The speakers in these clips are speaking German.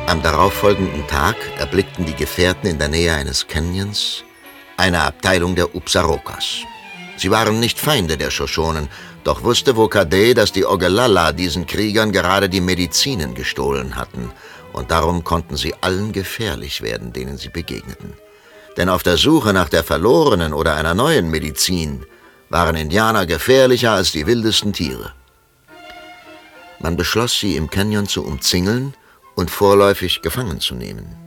Am darauffolgenden Tag erblickten die Gefährten in der Nähe eines Canyons eine Abteilung der Upsarokas. Sie waren nicht Feinde der Shoshonen, doch wusste Wokade, dass die Ogallala diesen Kriegern gerade die Medizinen gestohlen hatten, und darum konnten sie allen gefährlich werden, denen sie begegneten. Denn auf der Suche nach der verlorenen oder einer neuen Medizin waren Indianer gefährlicher als die wildesten Tiere. Man beschloss, sie im Canyon zu umzingeln und vorläufig gefangen zu nehmen.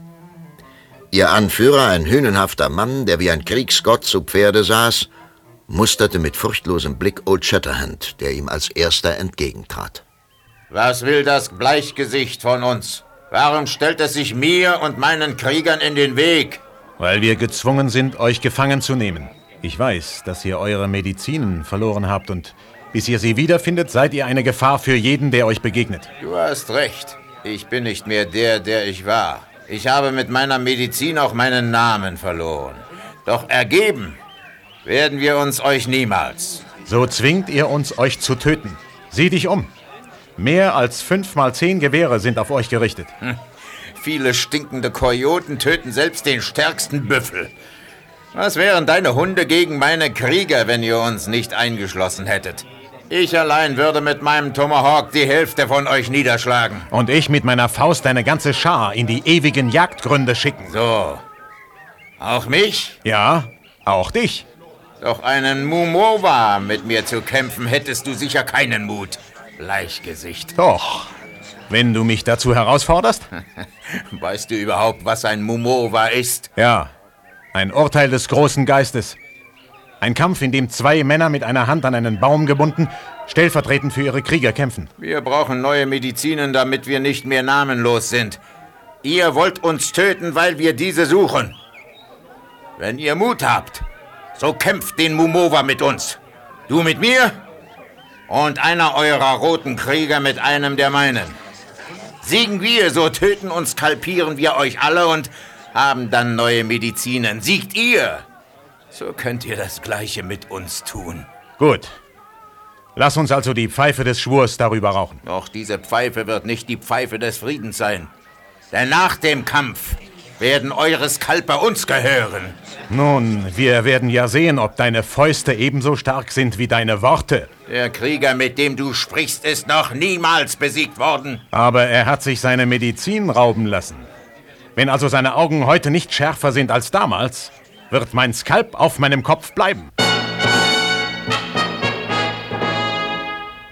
Ihr Anführer, ein hünenhafter Mann, der wie ein Kriegsgott zu Pferde saß, musterte mit furchtlosem Blick Old Shatterhand, der ihm als erster entgegentrat. Was will das Bleichgesicht von uns? Warum stellt es sich mir und meinen Kriegern in den Weg? Weil wir gezwungen sind, euch gefangen zu nehmen. Ich weiß, dass ihr eure Medizinen verloren habt und bis ihr sie wiederfindet, seid ihr eine Gefahr für jeden, der euch begegnet. Du hast recht. Ich bin nicht mehr der ich war. Ich habe mit meiner Medizin auch meinen Namen verloren. Doch ergeben werden wir uns euch niemals. So zwingt ihr uns, euch zu töten. Sieh dich um. Mehr als 5x10 Gewehre sind auf euch gerichtet. Viele stinkende Kojoten töten selbst den stärksten Büffel. Was wären deine Hunde gegen meine Krieger, wenn ihr uns nicht eingeschlossen hättet? Ich allein würde mit meinem Tomahawk die Hälfte von euch niederschlagen. Und ich mit meiner Faust deine ganze Schar in die ewigen Jagdgründe schicken. So. Auch mich? Ja, auch dich. Doch einen Mumowa mit mir zu kämpfen, hättest du sicher keinen Mut. Bleichgesicht. Doch. Wenn du mich dazu herausforderst? Weißt du überhaupt, was ein Mumowa ist? Ja. Ein Urteil des großen Geistes. Ein Kampf, in dem 2 Männer mit einer Hand an einen Baum gebunden, stellvertretend für ihre Krieger kämpfen. Wir brauchen neue Medizinen, damit wir nicht mehr namenlos sind. Ihr wollt uns töten, weil wir diese suchen. Wenn ihr Mut habt, so kämpft den Mumowa mit uns. Du mit mir und einer eurer roten Krieger mit einem der meinen. Siegen wir, so töten und skalpieren wir euch alle und haben dann neue Medizinen. Siegt ihr, so könnt ihr das Gleiche mit uns tun. Gut. Lass uns also die Pfeife des Schwurs darüber rauchen. Doch diese Pfeife wird nicht die Pfeife des Friedens sein. Denn nach dem Kampf werden eure Skalper uns gehören. Nun, wir werden ja sehen, ob deine Fäuste ebenso stark sind wie deine Worte. Der Krieger, mit dem du sprichst, ist noch niemals besiegt worden. Aber er hat sich seine Medizin rauben lassen. Wenn also seine Augen heute nicht schärfer sind als damals, wird mein Skalp auf meinem Kopf bleiben.